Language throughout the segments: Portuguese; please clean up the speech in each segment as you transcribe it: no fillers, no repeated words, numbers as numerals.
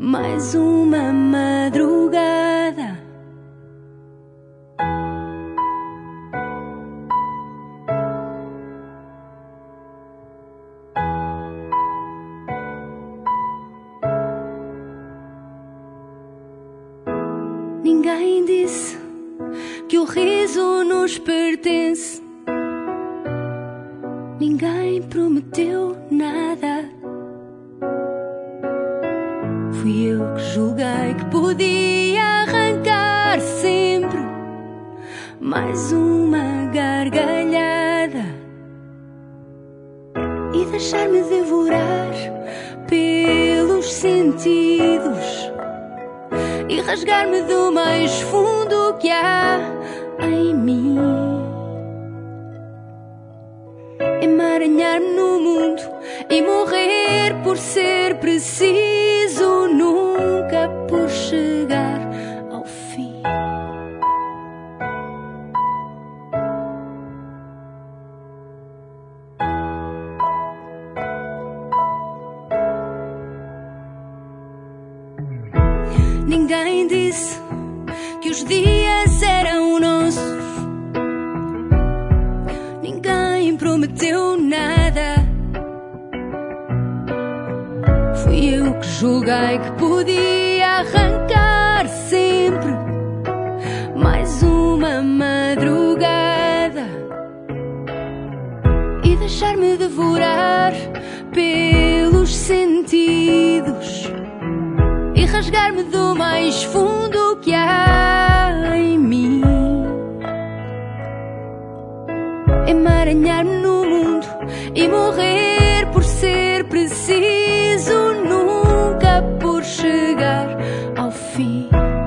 mais uma madrugada. Ninguém disse que o riso nos pertence. Ninguém prometeu nada. Fui eu que julguei que podia arrancar sempre mais uma gargalhada e deixar-me devorar pelos sentidos e rasgar-me do mais fundo que há em mim. Emaranhar-me no mundo e morrer por ser preciso, nunca por chegar ao fim. Ninguém disse que os dias eram nossos. Ninguém prometeu nada. Fui eu que julguei que podia arrancar sempre mais uma madrugada e deixar-me devorar pelos sentidos e rasgar-me do mais fundo que há em mim. Emaranhar-me no mundo e morrer por ser preciso, nunca por chegar ao fim.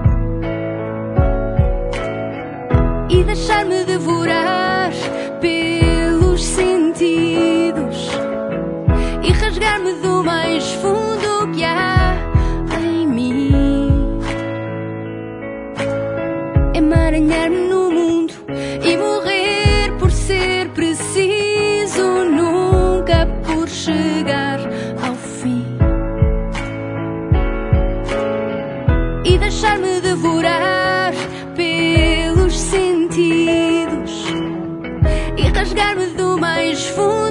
E deixar-me devorar pelos sentidos e rasgar-me do mais fundo que há em mim. Emaranhar-me no mundo e morrer por ser preciso, nunca por chegar ao fim. E deixar-me devorar pelos sentidos e rasgar-me do mais fundo